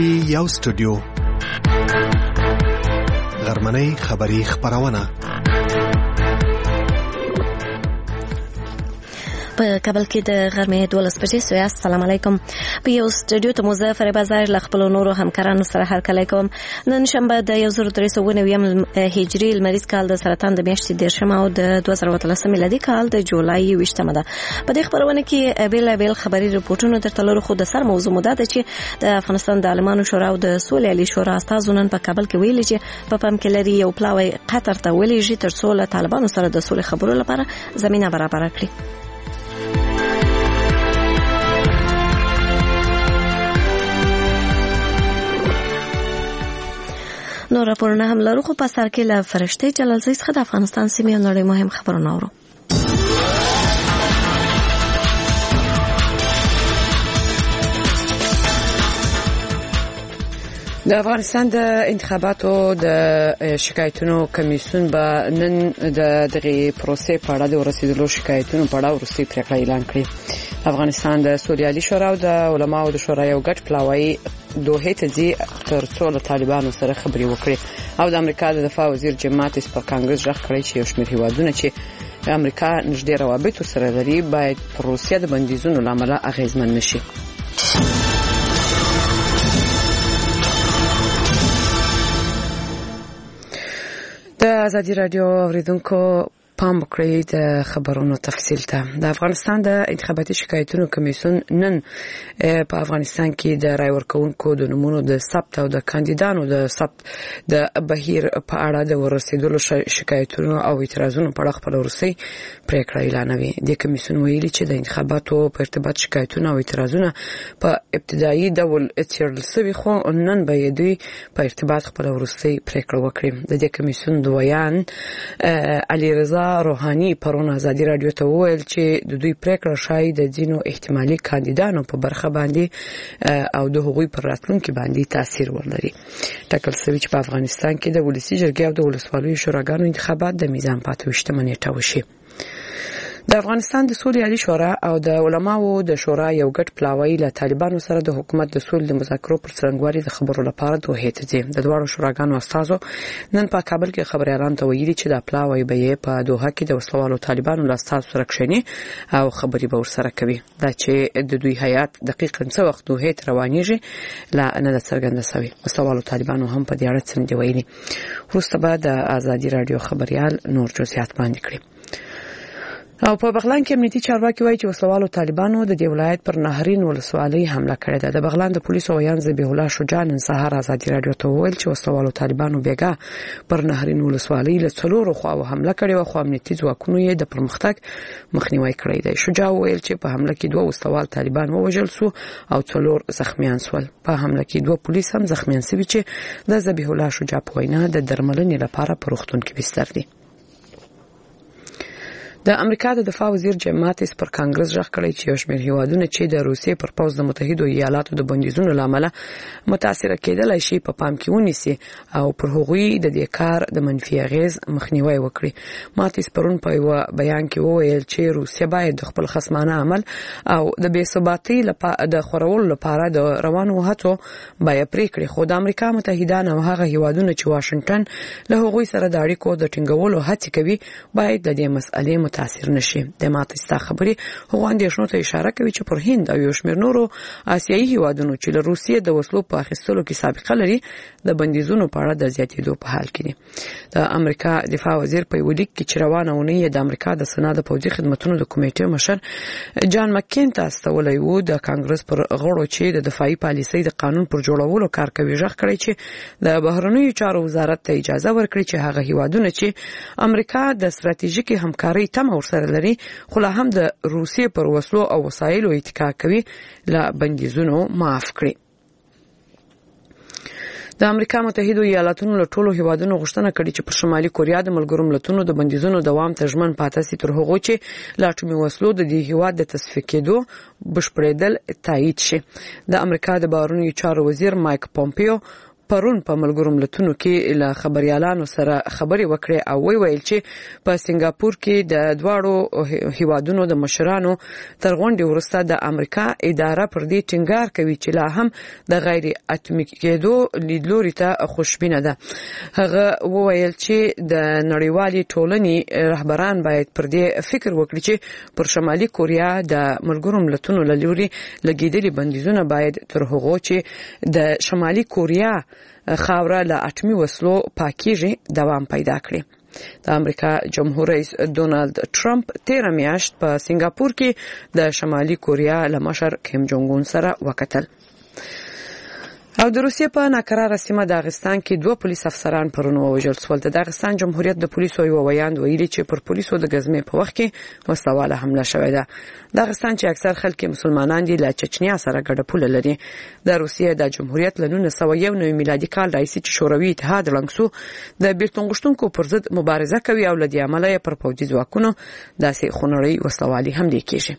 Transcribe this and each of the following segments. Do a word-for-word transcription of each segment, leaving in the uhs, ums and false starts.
کې یو سټوډیو غرمنۍ خبری خبرونه په کابل کې د غرمې دولس بجې سوی. السلام علیکم. په یو سټوډیو ته مو زه فریبا ظاهر له خپلو نورو همکارانو سره هرکلی کوم. نن شنبه د یو زر درې سوه نوي هجري لمریز کال د سرطان د میاشتې دېرشمه او د دوه زره اتلسم میلادي کال د جولای یوویشتمه ده. په دې خپرونه کې بېلابېل خبري رپورټونه درته لرو، خو د سر موضوع مو دا ده چې د افغانستان د عالمانو شورا او د سولې عالي شورا استازو نن په کابل کې ویلي چې په پام کې لري یو پلاوی قطر ته ولېږي تر څو له طالبانو سره د سولې خبرو لپاره زمینه برابره کړي. نو راپورونه هم لرو، خو په سر کې له فرشته جلالزی څخه د افغانستان سیمې او نړۍ مهم خبرونه اورو. د افغانستان د انتخاباتو د شکایتونو کمیسیون به نن د دغه پروسې په اړه د ورسېدلو شکایتونو په اړه وروستۍ پریکړه اعلان کړې. افغانستان د سولې عالي شورا او د علماو د شورا یو ګډ پلاوی دوحې ته ځي تر څو له طالبانو سره خبرې وکړي. او د امریکا د دفاع وزیر جیم ماتیس په کانګرس ژغ کړی چې یو شمېر هیوادونه چې امریکا نږدې روابط سره لري باید پر روسیه د بندیزونو له امله اغېزمن نشي. د ازادي رادیو اوریدونکو پام وکړئ د خبرونو تفصیل ته. د افغانستان د انتخاباتي شکایتونو کمیسیون نن په افغانستان کې د رای ورکوونکو د نومونو د ثبت او د کاندیدانو د ثبت د بهیر په اړه د ورسېدلو شکایتونو او اعتراضونو په اړه خپل وروستۍ پریکړه اعلانوي. د کمیسیون ویلي چې د انتخاباتو په ارتباط شکایتونه او اعتراضونه په ابتدایي ډول څېړل شوي، خو نن به دوی په ارتباط خپل وروستۍ پریکړه وکړي. د دې کمیسیون دویان علي رضا روحاني پرون ازادي رادیو ته وویل چې د دوی پریکړه شاید د ځینو احتمالي کاندیدانو په برخه باندې او د هغوی پر راتلونکي باندې تاثیر ولري. ټاکل شوی چې په افغانستان کې د ولسي جرګې او د ولسوالیو شوراګانو انتخابات د میزان په ویشتمه نیټه وشي. د افغانستان د سولې عالي شورا او د علماو د شورا یو ګډ پلاوی له طالبانو سره د حکومت د سولې د مذاکرو پر څرنګوالي د خبرو لپاره دوحې ته ځي. د دواړو شوراګانو استازو نن په کابل کې خبريالانو ته ویلي چې د پلاوی به په دوحه کې د وسلوالو طالبانو له استازو سره کښیني او خبري به ورسره کوي. دا چې د دوی هیئات دقیقاً څه وخت دوحې ته روانېږي لا نه ده څرګنده شوې. وسلوالو طالبانو هم په دې اړه څه نه ویلي. وروسته به د ازادي رادیو خبريال نور جزئیات باندې کړي. او په بغلان کې امنیتي چارواکي وایي چې وسلوالو طالبانو د دې ولایت پر نهرین ولسوالۍ حمله کړې ده. د بغلان د پولیسو ویان ذبیح الله شجاع نن سهار ازادي رادیو ته وویل چې وسلوالو طالبانو بیګا پر نهرین ولسوالۍ له څلورو خواو حمله کړې وه، خو امنیتي ځواکونو یې د پرمختګ مخنیوی کړی دی. شجاع وویل چې په حمله کې دوه وسلوال طالبان ووژل سو او څلور زخمیان سول. په حمله کې دوه پولیس هم زخمیان شوي چې د ذبیح الله شجاع په وینا د درملنې لپاره په روغتون کې بستر دي. د امریکا د دفاع وزیر جیم ماتیس پر کانګرس ژغ کړی چې یو شمېر هیوادونه چې د روسیې پر پوځ د متحدو ایالاتو د بندیزونو له امله متاثره کېدلی شي په پام کې ونیسي او پر هغوی د دې کار د منفي اغېز مخنیوی وکړي. ماتیس پرون په یو بیان کې وویل چې روسیه باید د خپل خصمانه عمل او د بې ثباتۍ لپاره د خورولو لپاره د روانو هڅو بیه پرې کړي، خو د امریکا متحدان او هغه هیوادونه چې واشنګټن له هغوی سره د اړیکو د ټینګولو هڅې کوي باید د دې مسئلې تاثیر نشي. د ماتیس خبرې هغه اندېښنو ته اشاره کوي چې پر هند او یو شمېر نورو آسیایي هیوادونو چې له روسیې د وسلو په اخیستلو کې سابقه لري د بندیزونو په اړه د زیاتېدو په حال کې دي. د امریکا دفاع وزیر په یو لیک کې چې روانه اونۍ د امریکا د سنا د پوځي خدماتو د کمیټې مشر جان مکین ته استولی و د کانګرس پر غړو چې د دفاعي پالیسۍ د قانون پر جوړولو کار کوي ژغ کړی چې د بهرنیو چارو وزارت ته اجازه ورکړي چې هغه هیوادونه چې امریکا د ستراتیژیکي همکارۍ تمه ورسره لري خو لا هم د روسیې پر وسلو او وسایلو اتکا کوي له بندیزونو معاف کړي. د امریکا متحدو ایالاتونو له ټولو هیوادونو غوښتنه کړې چې پر شمالي کوریا د ملګرو ملتونو د بندیزونو دوام ته ژمن پاتې شي تر هغو چې له اټومي وسلو د دې هیواد د تصفیه کېدو بشپړېدل تایید شي. د امریکا د بهرنیو چارو وزیر مایک پومپیو پرون په ملګرو ملتونو کې له خبريالانو سره خبرې وکړې او وی ویل چې په سنگاپور کې د دواړو هیوادونو د مشرانو تر غونډې وروسته د امریکا اداره پر دې ټینګار کوي چې لا هم د غیر اتمی کېدو لیدلوري ته خوشبینه ده. هغه وویل چې د نړیوالې ټولنې رهبران باید پر دې فکر وکړي چې پر شمالي کوریا د ملګرو ملتونو له لوري لګیدلي بندیزونه باید تر هغو چې د شمالي کوریا خاوره له اټمی وسلو پاکیږي دوام پیدا کړي. د امریکا جمهور رئیس ډونالد ټرمپ تیر میاشت په سنگاپور کې د شمالي کوریا له مشر کیم جونګ اون سره وکتل. او د روسیې په ناکراره سیمه داغستان کې دوه پولیس افسران پرون ووژل شول. د داغستان جمهوریت د پولیسو یو ویاند ویلي چې پر پولیسو د غزمې په وخت کې وسلواله حمله شوې ده. داغستان چې اکثر خلک مسلمانان دي له چچنیا سره ګډه پوله لري. د روسیې د جمهوریت له نولس سوه یو نوي میلادي کال راهیسې چې شوروي اتحاد لنګسو د بیلتون غوښتونکو پر ضد مبارزه کوي او له دې امله پر پوځي ځواکونو داسې خونړۍ وسلوالي حملې کیږي.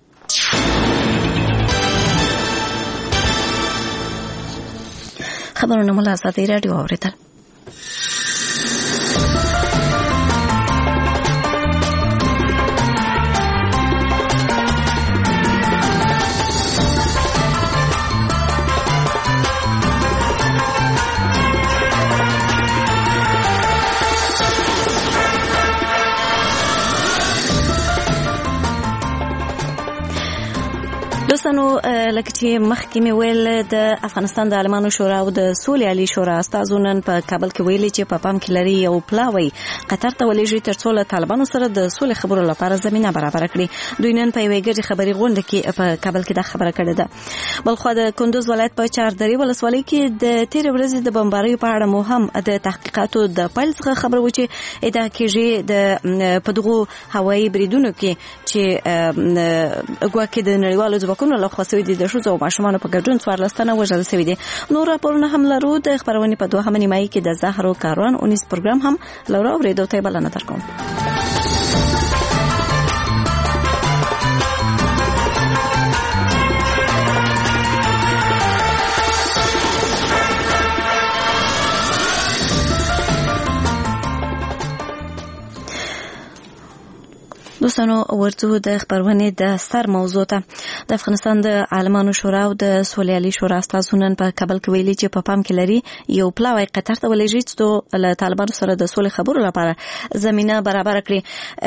خبرونه مو له ازادي راډیو اوریدل. دوستانو لکه چې مخکې مې ویل د افغانستان د عالمانو شورا او د سولې عالی شورا استازو نن په کابل کې ویلي چې په پام کې لري یو پلاوی قطر ته ولېږي ترڅو له طالبانو سره د سولې خبرو لپاره زمينه برابر کړي. دوی نن په یوې ګډې خبري غونډه کې په کابل کې دا خبره کړې ده. بلخو د کندوز ولایت په چاردرې ولسوالۍ کې د تیر ورځې د بمباریو په اړه مو هم د تحقیقاتو د پیل څخه خبر و چې ادعا کېږي د په دغو هوایي بریدونو کې چې ګواکې د نړیوالو ځواکونو له خاصوي دي د شوزو او ماشومان په ګډون څوارلس تنه وژل شوي دي. نور راپورونه هم لرو. د خبرونې په دوهمه نیمایي کې د زهرو کاروان اونیس پروګرام هم لورا اوریدو ته بلنه درکوم. دوستانو ورته د خبرونه د سر موضوع ته د افغانستان د عالمانو شورا او د سولې عالی شورا استازو نن په کابل کې ویلي چې په پام کې لري یو پلاوی قطر ته ولېږي چې له طالبانو سره د سولې خبرو لپاره زمينه برابر کړي.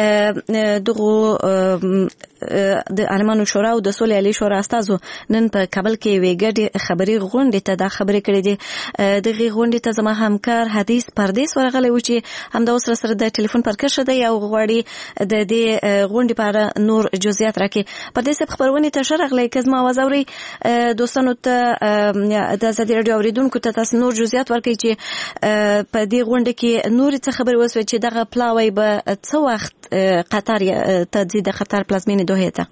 دغه د عالمانو شورا او د سولې عالی شورا استازو نن په کابل کې ویګړي خبري غونډه ته د خبرې کړې دي. دغه غونډه ته زما همکار حدیث پردیس ورغلی و چې هم د اوسره سره د ټلیفون پر کښه دی او غواړي د دې غونډې په اړه نور جزئیات راکړي. په دې سبب خبرونه ته شرغلې کزما आवाज اوري دوستانو ته د ازادي رادیو اوریدونکو ته تاسو نور جزئیات ورکړي چې په دې غونډه کې نور څه خبر وسوي چې دغه پلاوی به څه وخت قطر ته د قطر پلازمینې دوه ته.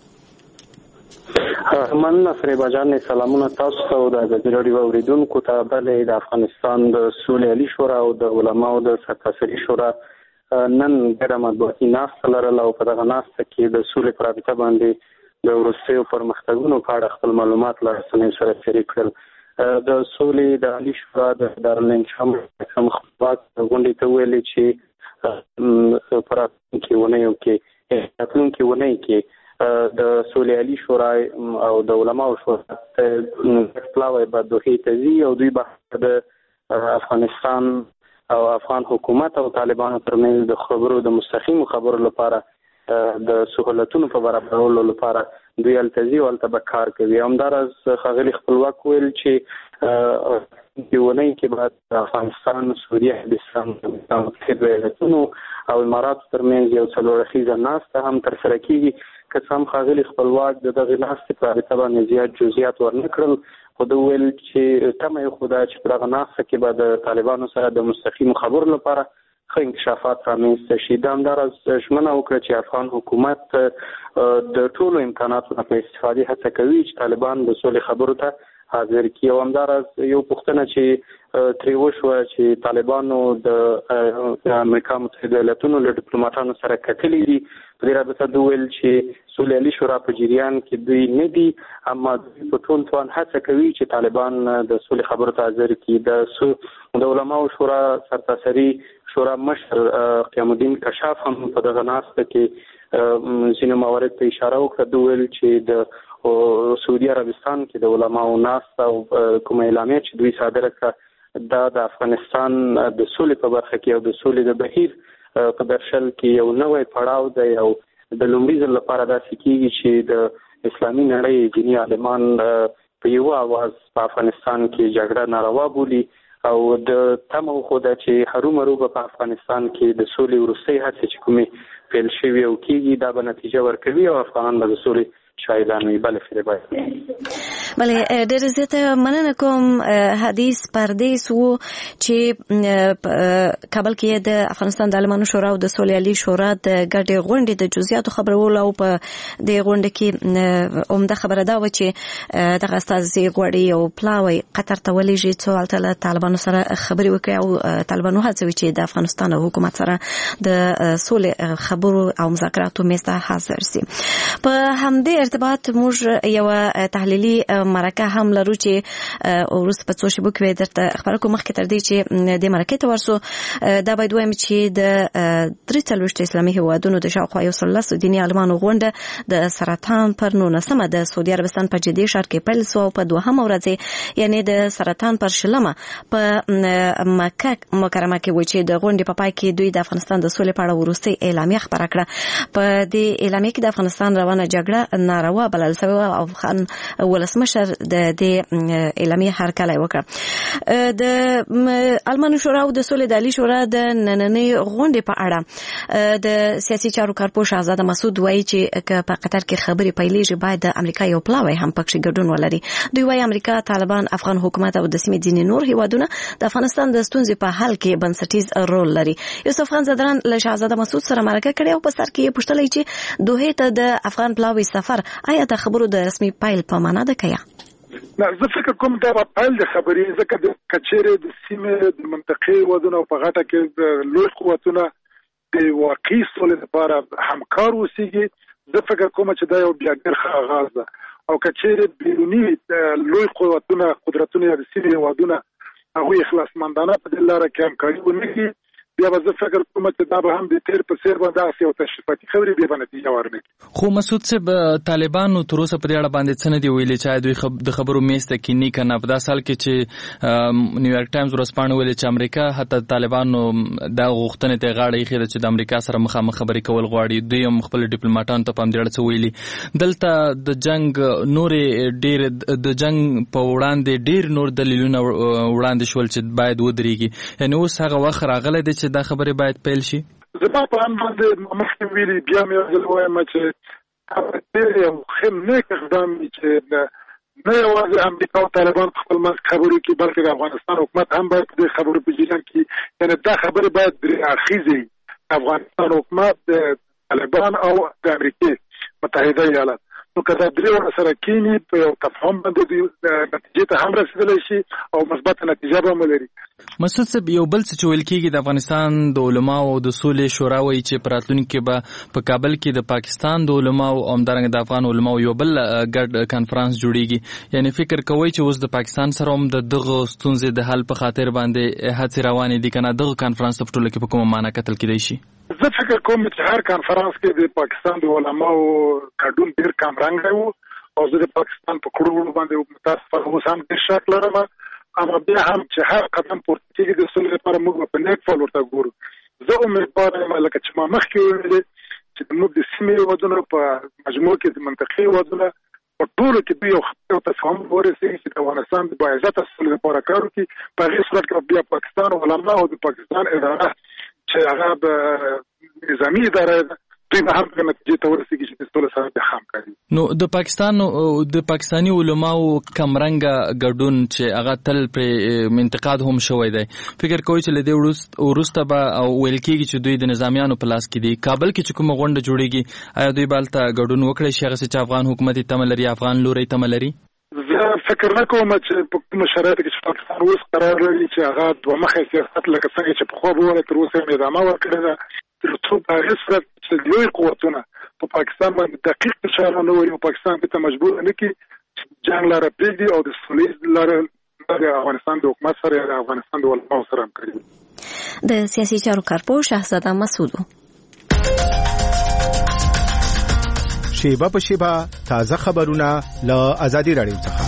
مننه فریبا جان. سلامونه تاسو ته او د ازادي رادیو اوریدونکو ته. بلې د افغانستان د سولې عالی شورا او د علماو د سرتاسري شورا نن ګډه مطبوعاتي ناسته لرله او په دغه ناسته کې د سولې په رابطه باندې د وروستیو پرمختګونو په اړه خپل معلومات له رسنیو سره شریک کړل. د سولې د عالی شورا د دارالانشا کوم خپلواک غونډې ته ویلي چې په راتلونکي اونیو کې راتلونکي اونۍ کې د سولې عالی شورا او د علماو شورا پلاوی به دوحې ته ځي او دوی به د افغانستان او افغان حکومت او طالبانو ترمنځ د خبرو د مستقیم خبرو لپاره د سہولتونو په برابرولو لپاره دوی التزي او التبه کار کوي. همدارس خغلی خپلواک ویل چې دیونی کې بعد افغانستان، سوریه، عربستان، متحده ایالاتونو او امارات ترمنځ یو څلورخیزه ناسته هم تر سره کیږي. که څه هم خغلی خپلواک د دغه ناستې په اړه باندې زیات جزئیات ورنکړل، خو د ویل چې تمه یې خدا چې په دغه ناسته کې به د طالبانو سره د مستقیم خبرو لپاره ښه انکشافات رامنځته شي. دا همداراز ژمنه وکړه چې افغان حکومت د ټولو امکاناتو نه په استفادې هڅه کوي چې طالبان د سولې خبرو ته حاضر کړي. او همداراز یو پوښتنه چې ترې وشوه چې طالبانو د امریکا متحده ایالاتونو له ډیپلوماټانو سره کتلي دي، په دې رابطه دوی ویل چې سوله‌یالي شورا په جریان کې دوی نه دي، اما دوی په ټول توان هڅه کوي چې طالبان د سولې خبرو ته حاضر کړي. د علماو شورا سرتاسري شورا مشر قیام الدین کشاف هم په دغه ناسته کې ځینو موارد ته اشاره وکړه. دوی ویل چې د سعودي عربستان کې د علماو ناسته او کومه اعلامیه چې دوی صادره کړه دا د افغانستان د سولې په برخه کې او د سولې د بهیر په درشل کې یو نوی پړاو دی او د لومړي ځل لپاره داسې کېږي چې د اسلامي نړۍ ځینې عالمان په یو اواز په افغانستان کې جګړه ناروا بولي او د تمه وښوده چې هرومرو به په افغانستان کې د سولې وروستۍ هڅې چې کومې پیل شوي او کېږي دا به نتیجه ورکوي او افغانان به د سولې شاهدان وي. بله فریبا بله ډېر زیاته مننه کوم. حدیث پردیس وو چې کابل کې د افغانستان د عالمانو شورا او د سوله‌یالي شورا د ګډې غونډې د جزئیاتو خبرولو او په دې غونډه کې عمده خبره دا و چې دغه استازي غواړي او پلاوی قطر ته ولېږي څو هلته له طالبانو سره خبرې وکړي او طالبانو هڅوي چې د افغانستان حکومت سره د سولې خبرو او مذاکراتو میز ته حاضر شي. په همدې ارتباط موږ یو تحلیلي مرکه هم لرو چې وروسته په څو شیبو کې درته خبره کوم. مخکې تر دې چې د مرکې ته ورسو دا باید وایم چې د درې څلوېښت اسلامي هیوادونو د شاوخوا یو سل لس دیني عالمانو غونډه د سرطان پر نولسمه د سعودي عربستان په جدي ښار کې پیل شوه او په دوهمه ورځ یعنې د سرطان پر شلمه په مکه مکرمه کې و چې د غونډې په پای کې دوی د افغانستان د سولې په اړه وروستۍ اعلامیه خپره کړه. په دې اعلامیه کې د افغانستان روانه جګړه ناروا بلل شوې او افغان ولسمشر د دې اعلامیه هرکلی وکړه. د عالمانو شورا او د سولې د عالي شورا د نننۍ غونډې په اړه د سیاسي چارو کارپوه شهزاده مسعود وایي چې په قطر کې خبرې پیلېږي باید د امریکا یو پلاوی هم پکې ګډون ولري. دوی وایي امریکا، طالبان، افغان حکومت او د سیمې ځینې نور هیوادونه د افغانستان د ستونزې په حل کې بنسټیز رول لري. یوسف خان زدران له شهزاده مسعود سره مرکه کړې او په سر کې یې پوښتلی چې دوحې ته د افغان پلاوی سفر آیا د خبرو د رسمي پیل په معنا ده که یا؟ نه، زه فکر کوم دا به پیل د خبرې، ځکه د کچېرې د سیمې د منطقې هیوادونه او په غټه کې د لوی قوتونه د واقعي سولې لپاره همکار اوسېږي. زه فکر کوم چې دا یو بیا ډېر ښه آغاز ده او کچېرې بیروني لوی قوتونه قدرتونه د سیمې هیوادونه هغوی اخلاصمندانه په دې لاره کې همکاري ونه کړي بیا به زه فکر کوم چې دا به هم د تیر په څېر به داسې یو تشریفاتي خبرې بیا به نتیجه ورنه کړي. خو مسعود صاحب، طالبانو تر اوسه په دې اړه باندې څه نه دي ویلي چې دوی خب د خبرو میز ته کینی کنه. په داسې حال کې چې نیویارک ټایمز ورځپاڼه ویلي چې امریکا حتی طالبانو دا غوښتنې ته غاړه ایښې ده چې د امریکا سره مخامخ خبرې کول غواړي. دوی هم خپل ډیپلوماټانو ته په همدې اړه څه ویلي. دلته د جنګ نورې ډېر د جنګ په وړاندې ډېر نور دلیلونه وړاندې شول چې باید ودرېږي. یعنې اوس هغه وخت راغلی دی چې دا خبرې باید پیل شي. زما په اند باندې مخکې ویلي بیا مې یو ځل وایم چې هغه ډېر یو ښه نیک اقدام دی چې نه یوازې امریکا او طالبان په خپل منځ خبرې کړي بلکې د افغانستان حکومت هم باید په دې خبرو په جریان کې، یعنې دا خبرې باید درې اړخیزې وي. افغانستان حکومت، د طالبان او د امریکې متحده ایالات. نو که دا درې ونه سره کینی په یو تفاهم باندې نتیجې ته هم رسېدلی شي او مثبته نتیجه به هم ولري. مسعود صاحب، یو بل څه چې ویل کېږي د افغانستان د علماو او د سولې شورا وایي چې په راتلونکي کې به په کابل کې د پاکستان د علماو او همدارنګه د افغان علماو یو بل ګډ کنفرانس جوړیږي. یعنې فکر کوئ چې اوس د پاکستان سره هم د دغه ستونزې د حل په خاطر باندې هڅې روانې دي که نه؟ دغه کنفرانس په ټوله کې په کومه معنا کتل کېدی شي؟ زه فکر کوم چې هر کنفرانس کې د پاکستان د علماو ګډون ډېر کمرنګی و او زه د پاکستان په کړو باندې متاسفانه اوس هم ډېر شک لرم. اما بیا هم چې هر قدم پورته کېږي د سولې لپاره موږ په نیک فال ورته ګورو. زه امیدواره یم لکه چې ما مخکې وویلې چې موږ د سیمې هیوادونو په مجموع کې د منطقې هیوادونه په ټولو کې دوی یو تفاهم ورسېږي چې د افغانستان د باعزته سولې لپاره کار وکړي. په هغې صورت کې بیا پاکستان علما او د پاکستان اداره چې هغه به نظامي اداره ده دوی به هم په نتیجې ته ورسېږي چې د سولې سره بیا همکاري. نو د پاکستان د پاکستاني علماو کمرنګه ګډون چې هغه تل پرې انتقاد هم شوی دی، فکر کوئ چې له دې وروسته به ویل کېږي چې دوی د نظامیانو په لاس کې دي؟ کابل کې چې کومه غونډه جوړېږي آیا دوی به هلته ګډون وکړی شي هغسې چې افغان حکومت یې تمه لري، افغان لوری تمه لري؟ زه فکر نه کوم چې په کومو شرایطو کې چې پاکستان اوس قرار لري چې هغه دوه مخی سیاست لکه څنګه چې پخوا به وله تر اوسه یې ادامه ورکړې ده، تر څو په هغې صورت چې لوی قوتونه په پاکستان باندې دقیق فشار نه وي او پاکستان به ته مجبور نه کی جنگ لاره پریږدي او د سولې لاره د افغانستان د حکومت سره د افغانستان د علماو سره هم کوي. د سیاسي چارو کارپوه شهزاده مسعود شیبه په شیبه تازه خبرونه له آزادي رادیو څخه.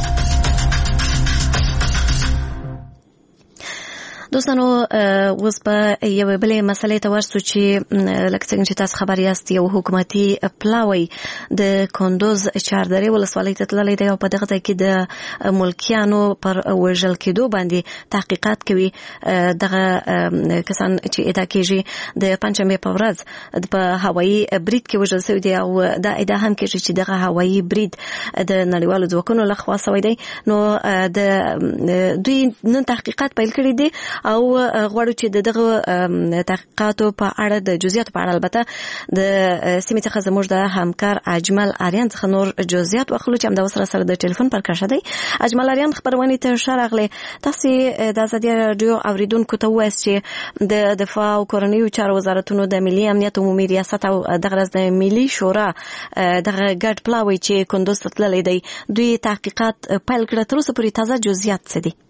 دوستانو اوس په یوه بلې مسلې ته ورسو چې لکه څنګه چې تاسو خبر یاست یو حکومتي پلاوی د کندوز چهاردرې ولسوالۍ ته تللی دی او په دغه ځای کې د ملکیانو پر وژل کېدو باندې تحقیقات کوي. دغه کسان چې ادعا کېږي د پنجشنبې په ورځ په هوایي برید کې وژل شوي دي او دا ادعا هم کېږي چې دغه هوایي برید د نړیوالو ځواکونو لخوا شوی دی. نو د دوی نن تحقیقات پیل کړي دي او غواړو چې دغه تحقیقاتو په اړه د جزئیاتو په اړه البته د سیمې څخه زموږ د همکار اجمل آریان څخه نور جزئیات واخلو چې همدا سره سره د ټلیفون پر کښه دی. اجمل آریان خبرونه ته شارغله تاسو د آزادي رادیو اوریدونکو ته وایي چې د دفاع او کورنیو چارو وزارتونو د ملي امنیت عمومي ریاست او دغه د ملي شورا دغه ګډ پلاوی چې کندوز ته تللی دی دوی تحقیقات پیل کړل. تر اوسه پورې تازه جزئیات څه دي؟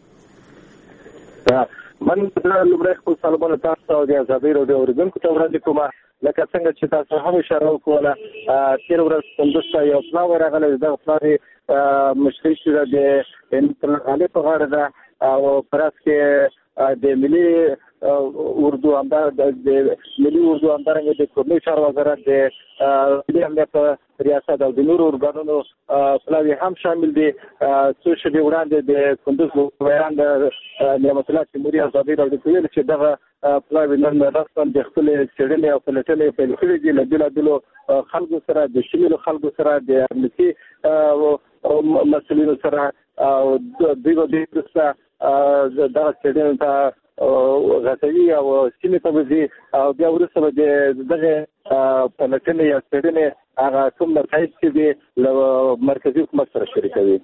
من د لومړی خپل سلامونه تاسو او د آزادي رادیو اوریدونکو ته وړاندې کوم. لکه څنګه چې تاسو هم اشاره وکړه تیر ورځ کندوز ته یو پلاوی راغلی. دغه پلاوی مشري شورا د انترنالي په غاړه ده او پراس کې د ملي اردو امدار د ملي اردو امدارنګ د کورنیو چارو وزارت د ملي امنیت ریاست او د نورو ارګانونو پلاوی هم شامل دي. څو شپې وړاندې د کندوز ویان د نعمت الله تیموري آزادي رادیو ویل چې دغه پلاوی نن رسما د خپل څېړنې او پلټنې پیل کړې دي له بېلابېلو خلکو سره د شمېرو خلکو سره د امنیتي مسؤلینو سره او دوی به وروسته دغه څېړنې ته غټوي او سیمې ته وځي او بیا وروسته به د دغه پلټنې یا څېړنې هغه کوم نتایج چې دي له مرکزي حکومت سره شریکوي.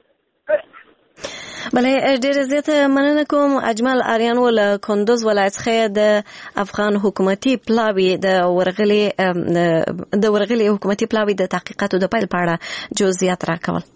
بله ډیره زیاته مننه کوم اجمل آریان ول کندوز ولایت څخه د افغان حکومتي پلاوی د ورغلي د ورغلي حکومتي پلاوی د تحقیقاتو د پیل په اړه جزئیات راکول.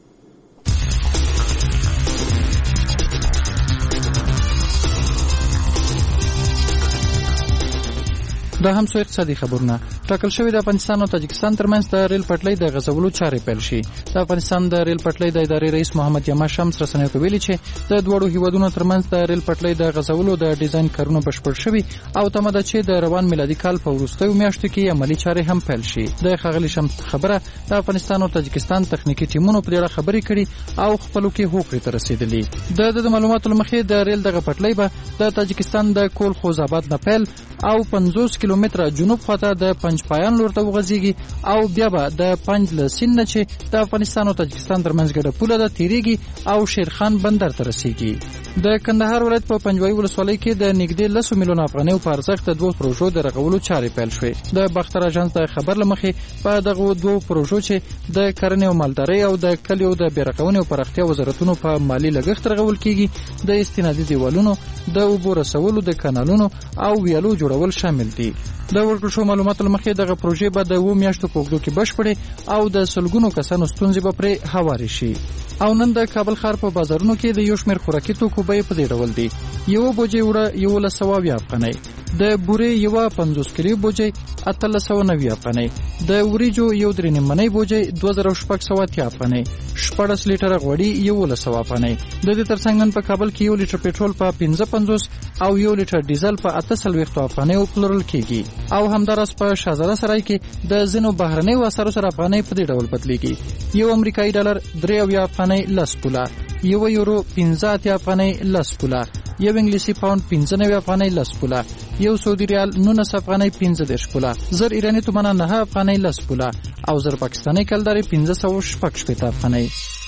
دا هم څو اقتصادي خبرونه. ټاکل شوی د افغانستان او تاجکستان ترمنځ د ریل پټلۍ د غځولو چارې پیل شي. د افغانستان د ریل پټلۍ د ادارې رئیس محمد یما شمس رسنیو ته ویلي چې د دوړو هیوادونو ترمنځ د ریل پټلۍ د غځولو د ډیزاین کارونه بشپړ شوي او تمه ده چې د روان میلادي کال په وروستیو میاشتو کې عملي چارې هم پیل شي. د ښاغلي شمس خبره د افغانستان او تاجکستان تخنیکی ټیمونو په اړه خبرې کړي او خپلو کې هوکړې ته رسیدلي. د معلوماتو لمخې د ریل دغه پټلۍ به د تاجکستان د کول خوزآباد نه پیل او پنځوس کیلومتره جنوب خواته د پنج پایان لور ته وغځيږي او بیا به د پنج لسین نه چې د افغانستان او تاجکستان ترمنځ ګډه پوله ده تیریږي او شیرخان بندر ته رسیږي. د کندهار ولایت په پنجوایي ولسوالۍ کې د نږدې لسو میلیون افغانیو په ارزښت د دوه پروژو د رغولو چارې پیل شوې. د باختر اژانس د خبر لمخې په دغه دوه پروژو چې د کرنې او مالدارۍ او د کلیو د بیرغونې او پراختیا وزارتونو په مالی لګښت رغول کیږي د استنادي دیوالونو د اوبو رسولو د کانالونو او ویالو جوړول شامل دي. د ورکړل شو معلوماتو لمخې دغه پروژې به د اوو میاشتو په اوږدو کې بشپړې او د سلګونو کسانو ستونزې به پرې هوارې شي. او نن د کابل ښار په بازارونو کې د یو شمېر خوراکي توکو بیې په دې ډول دي: یوه بوجۍ وړه یولس سوه اویا افغانۍ، د بورې یوه پنځوس کیلو بوجۍ اتلس سوه نوي افغانۍ، د وریجو یو درې نیم منۍ بوجۍ دوه زره شپږ سوه اتیا افغانۍ، شپاړس لیټره غوړي یولس سوه افغانۍ. د دې ترڅنګ نن په کابل کې یو لیټر پټرول په پنځه پنځوس او یو لیټر ډیزل په اته څلوېښتو افغانیو پلورل کیږي. او همداراز په شهزاده سرای کې د ځینو بهرنیو اثارو سره افغانۍ په دې ډول بدلیږي: یو امریکایي ډالر درې اویا افغانۍ لس پوله، یو یورو پنځه اتیا افغانۍ لس پوله، یو انګلیسي پاوند پنځه نوي افغانۍ لس پوله، یو سعودي ریال نولس افغانۍ پنځه دېرش پوله، زر ایراني تومانه نهه افغانۍ لس پوله او زر پاکستاني کلدارې پنځه سوه شپږ شپېته افغانۍ.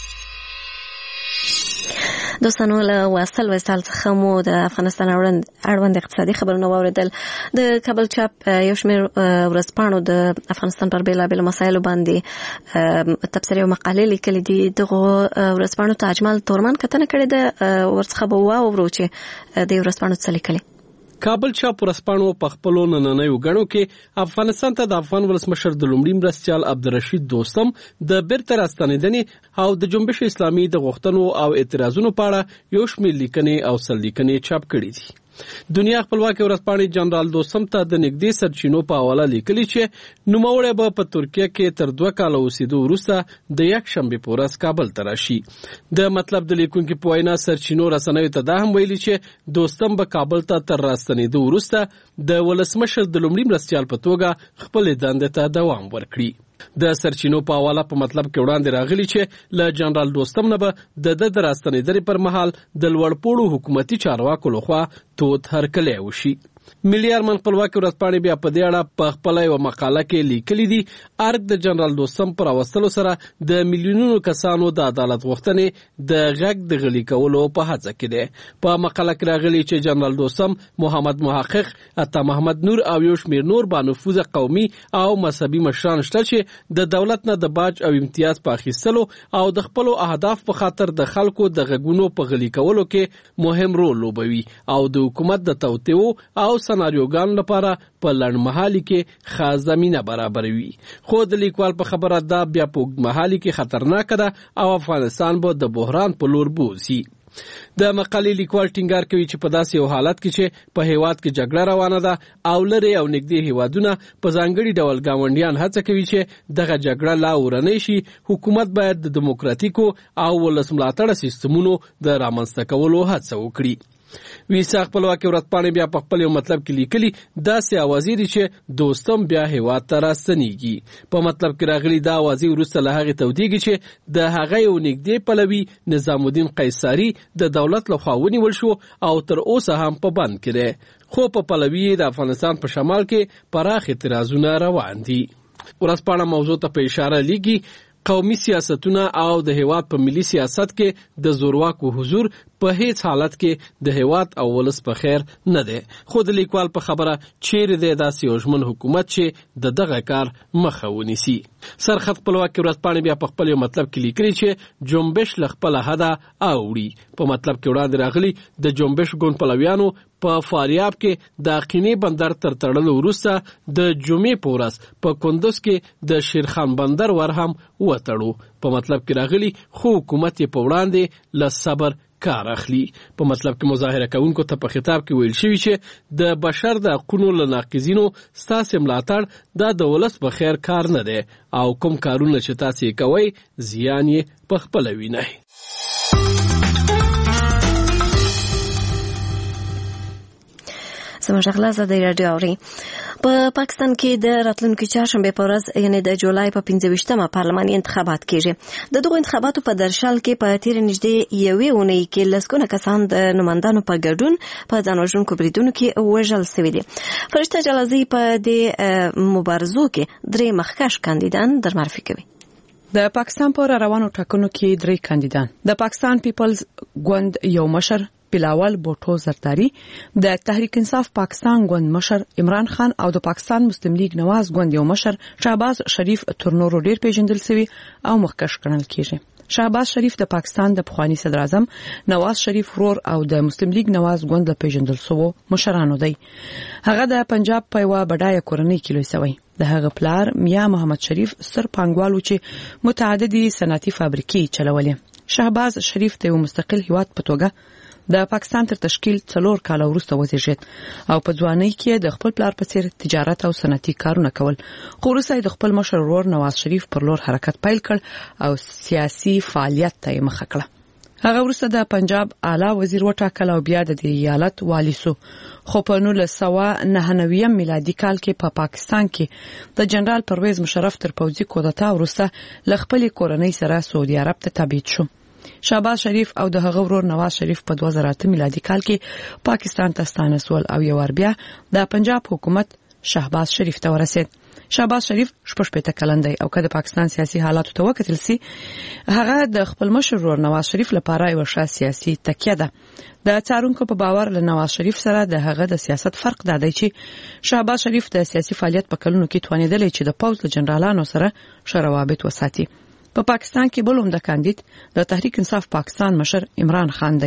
دوستانو له واصل وصال څخه مو د افغانستان اړوند اقتصادي خبرونه واوریدل. د کابل چاپ یو شمېر ورځپاڼو د افغانستان پر بېلابېلو مسایلو باندې تبصرې او مقالې لیکلې دي. دغو ورځپاڼو ته اجمل تورمان کتنه کړې ده، ورڅخه به واورو چې د ورځپاڼو څه لیکلي. کابل چاپ ورسپانو په خپلو نننیو غړو کې افغانستان ته د افغان ولسمشر د لومړي مرستیال عبدالرشید دوستم د بیرته راستنېدنې او د جنبش اسلامي د غوښتنو او اعتراضونو په اړه یو شمېر لیکنې او سرلیکنې چاپ کړي دي. دنیا خپلواکي ورځپاڼې جنرال دوستم ته د نږدې سرچینو په حواله لیکلي چې نوموړی به په ترکیه کې تر دوه کاله اوسېدو وروسته د یک شنبې په ورځ کابل ته راشي. د مطلب د لیکونکي په وینا سرچینو رسنیو ته دا هم ویلي چې دوستم به کابل ته تر راستنېدو وروسته د ولسمشر د لومړي مرستیال په توګه خپلې دندې ته دوام ورکړي. د سرچینو په حواله په مطلب کې وړاندې راغلي چې له جنرال دوستم نه به د ده د راستنېدنې پر مهال د لوړپوړو حکومتي چارواکو لخوا تود هرکلی وشي. ملي ارمان خپلواکي ورځپاڼې بیا په دې اړه په خپله یوه مقاله کې لیکلي دي ارګ د جنرال دوستم په راوستلو سره د میلیونونو کسانو د عدالت غوښتنې د غږ د غلي کولو په هڅه کې دی. په مقاله کې راغلي چې جنرال دوستم محمد محقق، عطا محمد نور او یو شمېر نور بانفوذه قومي او مذهبي مشران شته چې د دولت نه د باج او امتیاز په اخیستلو او د خپلو اهداف په خاطر د خلکو د غږونو په غلي کولو کې مهم رول لوبوي او د حکومت د توطئو او سناریوګانو لپاره په لنډمهالي کې خاص زمینه برابروي. خو د لیکوال په خبره دا بیا په اوږدمهالي کې خطرناکه ده او افغانستان به د بحران په لور بوځي. د مقالې لیکوال ټینګار کوي چې په داسې یو حالت کې چې په هیواد کې جګړه روانه ده او لرې او نږدې هیوادونه په ځانګړي ډول ګاونډیان هڅه کوي چې دغه جګړه لا ورنۍ شي، حکومت باید د دیموکراتیکو او ولس ملاتړه سیستمونو د رامنځته کولو هڅه وکړي. ویسا خپلواکي ورځپاڼې بیا په خپل یو مطلب کې لیکلي داسې اوازې دي چې دوستم بیا هیواد ته راستنېږي. په مطلب کې راغلي دا اوازې وروسته له هغې تودېږي چې د هغه یو نږدې پلوي نظام الدین قیصري د دولت لخوا ونیول شو او تر اوسه هم په بند کې دی. خو په پلوي د افغانستان په شمال کې پراخ اعتراضونه روان دي. ورځپاڼه موضوع ته په اشاره لیکي قومي سیاستونه او د هیواد په ملي سیاست کې د زورواکو حضور په هیڅ حالت کې د هیواد او ولس په خیر نه دی. خو د لیکوال په خبره چیرې دی داسې یو ژمن حکومت چې د دغه کار مخه ونیسي. سرخط خپلواکي ورځپاڼې بیا په خپل یو مطلب کې لیکلي چې جنبش له خپله حده اوړي. په مطلب کې وړاندې راغلي د جنبش ګوند پلویانو په فاریاب کې د اقینې بندر تر تړلو وروسته د جمعې په ورځ په کندوز کې د شیرخان بندر ور هم وتړو. په مطلب کې راغلي خو حکومت یې په وړاندې له صبر کار اخلي. په مطلب کې مظاهره کوونکو ته په خطاب کې ویل شوي چې د بشر د حقونو له ناقضینو ستاسې ملاتړ دا د ولس په خیر کار نه دی او کوم کارونه چې تاسې یې کوئ زیان یې په خپله وینئ. زموږ غلا زده رادیو اوري. په پاکستان کې د راتلونکي چهارشنبه په ورځ یعنی د جولای په پنځه ویشتمه پارلماني انتخابات کیږي. د دغو انتخاباتو په درشل کې په تیر نږدې یوې اونۍ کې لسګونه کسان د نمائندانو په ګډون په ځان وژونکو بریدونو کې وژل شوي دي. فرشته جلازي په دې مبارزو کې درې مخکښ کاندیدان در معرفي کوي. د پاکستان په روانو ټاکنو کې درې کاندیدان د پاکستان پیپلز ګوند یو مشر بلاول بوټو زرداری، د تحریک انصاف پاکستان ګوند مشر عمران خان او د پاکستان مسلم لیگ نواز ګوند یو مشر شهباز شریف تر نورو ډیر پیژندل شوی او مخکښ ګڼل کیږي. شهباز شریف د پاکستان د پخوانی صدر اعظم نواز شریف ورور او د مسلم لیگ نواز ګوند له پیژندل شوو مشرانو دی. هغه د پنجاب په یوه بډایه کورنۍ کې لوی شوی. د هغه پلار میا محمد شریف ستر پانګوالو چې متعددي صنعتي فابریکې چلولې. شهباز شریف د یو مستقل هیواد په توګه د پاکستان تر تشکیل څلور کاله وروسته وزیږید او په ځوانۍ کې د خپل پلار په څیر تجارت او صنعتي کارونه کول. خو وروسته د خپل مشر ورور نواز شریف پر لور حرکت پیل کړ او سیاسي فعالیت ته یې مخه کړه. هغه وروسته د پنجاب اعلی وزیر وټاکل او بیا د ایالت والی سو. خو په نولس سوه نهه نوي میلادي کال کې په پا پاکستان کې د جنرال پرویز مشرف تر پوځي کودتا وروسته ل خپل کورنۍ سره سعودي عرب ته تبعید شو. شهباز شریف او د هغه ورور نواز شریف په دوه زره اته میلادي کال کې پاکستان ته ستانه سول او یو ور بیا د پنجاب حکومت شهباز شریف ته ورسید. شهباز شریف شپږ پېته کلن دی او که د پاکستان سیاسي حالاتو ته وکتل سي هغه د خپل مشر ورور نواز شریف لپاره یو ښه سیاسي تکیه ده. د څارونکو په باور له نواز شریف سره د هغه د سیاست فرق دا دی چې شهباز شریف د سیاسي فعالیت په کلونو کې توانیدلی چې د پوځ له جنرالانو سره ښه روابط وساتي. په پاکستان کې بل عمده کاندید د تحریک انصاف پاکستان مشر عمران خان دی.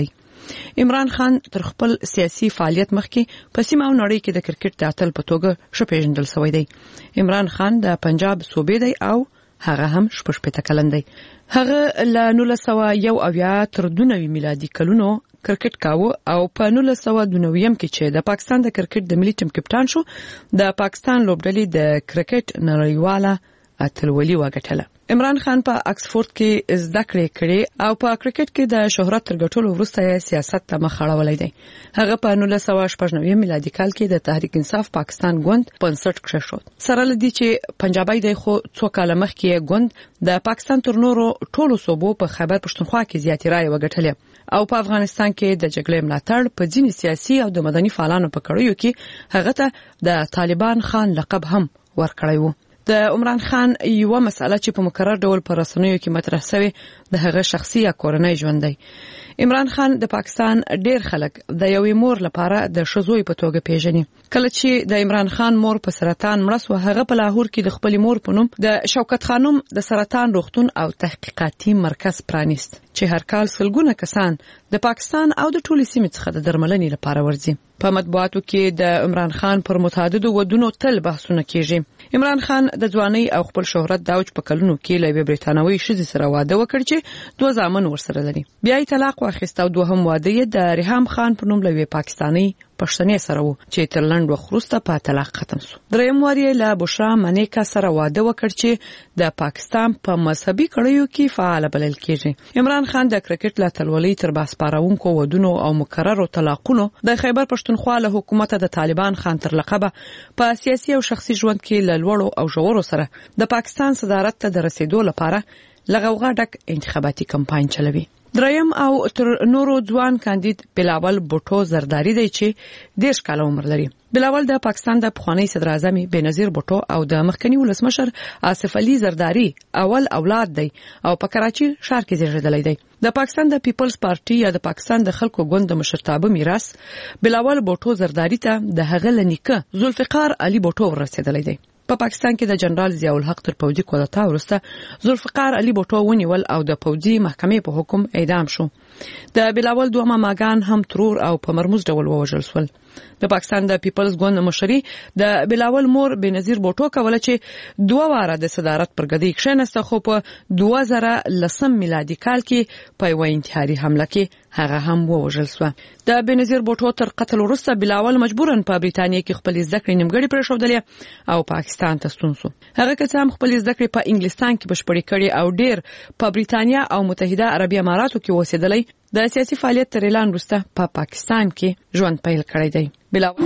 عمران خان تر خپل سیاسي فعالیت مخکې په سیمه او نړۍ کې د کرکټ د اتل په توګه شپېژندل شوی دی. عمران خان د پنجاب صوبې دی او هغه هم شپږ شپېته کلن دی. هغه له نولس سوه یو اویا تر دوه نوي میلادي کلونو کرکټ کاوه او په نولس سوه دوه نوي کې چې د پاکستان د کرکټ د ملي ټیم کپټان شو، د پاکستان لوبډلې د کرکټ نړیواله اتلولي وګټله. عمران خان په اکسفورد کې زده کړې کړې او په کرکټ کې د شهرت تر ګټلو وروسته یې سیاست ته مخ اړولی دی. هغه په نولس سوه شپږ نوي میلادي کال کې د تحریک انصاف پاکستان ګوند بنسټ کېښود. سره له دې چې پنجابی دی خو څو کاله مخکې یې ګوند د پاکستان تر نورو ټولو صوبو په خیبر پښتونخوا کې زیاتې رایې وګټلې او په افغانستان کې د جګړې ملاتړ په ځینې سیاسي او د مدني فعالانو په کړیو کې هغه ته د طالبان خان لقب هم ورکړی وو. د عمران خان یو مسله چې په مکرر ډول پر رسنیو کې مطرح شوی د هغه شخصي یا کورنۍ ژوند دی. عمران خان د پاکستان ډیر خلک د یوې مور لپاره د شزوی په توګه پیژني. کله چې د عمران خان مور په سرطان مړه شو، هغه په لاهور کې د خپل مور په نوم د شوکت خانم د سرطان روغتون او تحقیقاتي مرکز پرانیست چې هر کال سلګونه کسان د پاکستان او د ټولې سیمې څخه د درملنې لپاره ورځي. په مطبوعاتو کې د عمران خان پر متعددو ودونو تل بحثونه کیږي. عمران خان د ځوانۍ او خپل شهرت د اوج په کلونو کې له بریتانوي ښځې سره واده وکړ چې دوه زامن ورسره لري. بیا یې طلاق واخیست او دوهم واده یې د ریحام خان په نوم له یوې پاکستاني پښتنې سره وو چې تر لنډ وخت وروسته په طلاق ختم شو. دریم وار یې له بشرا منیکا سره واده وکړ چې د پاکستان په مذهبي کړیو کې فعال بلل کېږي. عمران خان د کرکټ له اتلولۍ تر بحث پارونکو ودونو او مکررو طلاقونو د خیبر پښتونخوا له حکومت د طالبان خان تر لقبه په سیاسي او شخصي ژوند کې له لوړو او ژورو سره د پاکستان صدارت ته د رسیدو لپاره لغوغا ډک انتخاباتي کمپاین چلوي. دریم او تر نورو ځوان کاندید بلاول بوټو زرداری دی چې دیش کاله عمر لري. بلاول د پاکستان د پخوانی صدر اعظم بنظیر بوټو او د مخکنی ولسمشر آصف علي زرداری اول اولاد دی او په کراچي ښار کې زیږیدلی دی. د پاکستان د پیپلز پارټي یا د پاکستان د خلکو ګوند د مشرتابه میراث بلاول بوټو زرداری ته د هغه لنیکه ذوالفقار علي بوټو ورسېدلی دی. په پاکستان کې د جنرال ضیاء الحق تر پوځي کودتا وروسته ذوالفقار علي بوټو ونیول او د پوځي محکمې په حکم اعدام شو. د بلاول دوه ماماګان هم ترور او په مرموز ډول ووژل شول. د پاکستان د پیپلز ګوند مشري د بلاول مور بنظیر بوټو کوله چې دوه واره د صدارت پر ګدۍ کښېنسته، خو په دوه زره لسم میلادي کال کې په یوه انتحاري حمله کې هغه هم ووژل شو. د بنظیر بوټو تر قتل وروسته بلاول مجبورن په بریتانیا کې خپل زده کړې نیمګړې پرېښودلې او پاکستان ته ستون شو. هغه که هم خپل زده کړې په انګلستان کې بشپړې کړې او ډېر په بریتانیا او متحده عربي اماراتو کې اوسېدلی، د سیاسي فعالیت تر اعلان وروسته په پا پاکستان کې ژوند پیل کړی دی. بلاول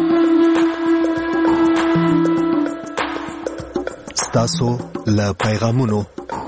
ستاسو له پیغامونو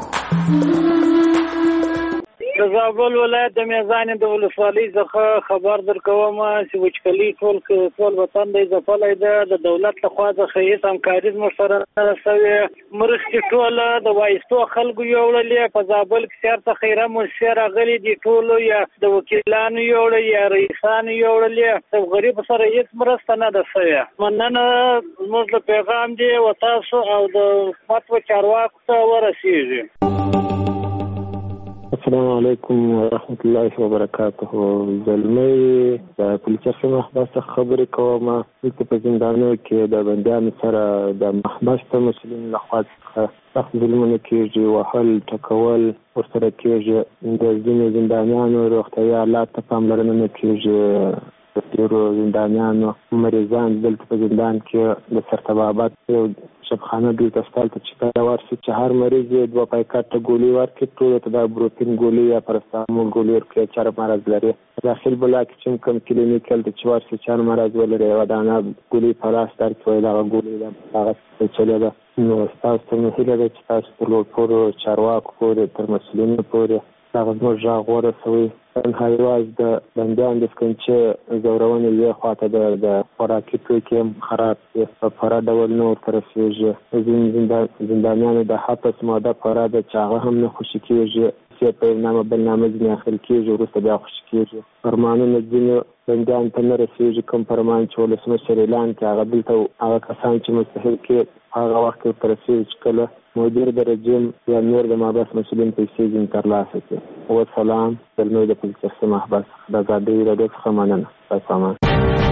د زابل ولایت د میزان د ولسوالۍ څخه خبر درکوم چې وچکلي ټول ټول وطن د ځپلای د دولت لخوا د خیس همکاري مشوره سوي مرستې ټول د وایستو خلکو یوړلې په زابل کې سیارته خیره مشر غلي دي ټول یا د وکیلانو یوړل یا رئیسانو یوړلې د غریب سره هیڅ مرسته نه ده سوي. مننه زموږ پیغام دی او تاسو او د حکومت و چارواکو ته ورسیږي. السلام علیکم ورحمت الله وبرکاته. زلمی د پولیس خدمت څخه خبرې کوم. په زندانونو کې د بندیانو سره د محبسته مسؤلین لخوا سخت ظلمونه کېږي، وهل ټکول ورسره کېږي. د ځینې زندانیانو روغتیايي حالات ته پاملرنه نه کېږي. د ډېرو زندانیانو مریضان دلته په زندان کې د سرطبابت یو شبخانه دلته شته چې کله ورشي چې هر مریض یې دوه پایکاټه ګولۍ ورکړي، ټولو ته دا بروفین ګولۍ یا پرستامول ګولۍ ورکړي چې هر مرض لري. داخل بلاک چې کوم کلینیک هلته چې ورشي چې هر مرض ولري یوه دانه ګولۍ په لاس درکړي وایي دغه ګولۍ ده هغه پیچلې ده. نو ستاسو ته مې هیله ده چې تاسو تر لوړپوړو چارواکو پورې تر مسؤلینو پورې دغه زموږ غږ ورسوئ. تنها یوازې د بندیانو د سکنجې ځورونې یوې خواته د خوراکي توکي هم خراب دي، په پوره ډول نه ورته رسېږي. ځینې زندانیانو د حبس موده پوره ده چې هغه هم نه خوشي کېږي، چې په یو نامه بل نامه ځینې اخیل کېږي، وروسته بیا خوشي کېږي. فرمانونه ځینې بندیانو ته نه رسېږي. کوم فرمان چې ولسمشر اعلان کړي هغه دلته هغه کسان چې مستحق کې هغه وخت ورته رسېږي چې کله مدیر د رژیم یا نور د محبس مسؤلین پیسې ځین ترلاسه کړي. وسلام زلمۍ د پولیس شخصي محبس د ازادي راډیو څخه مننه. سلام.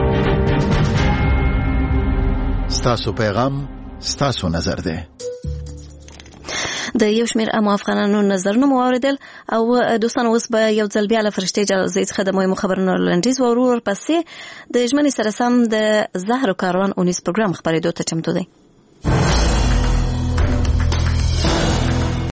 ستاسو پیغام ستاسو نظر دی. د یو شمېر عامو افغانانو نظرونه مو واورېدل او دوستان اوس به یو ځل بیا له فرشتې جلالزۍ څخه د مهمو خبرونو لنډیز واورو، ورپسې د ژمنې سره سم د زهرو کاروان اونیز پروګرام خپرېدو ته چمتو دی.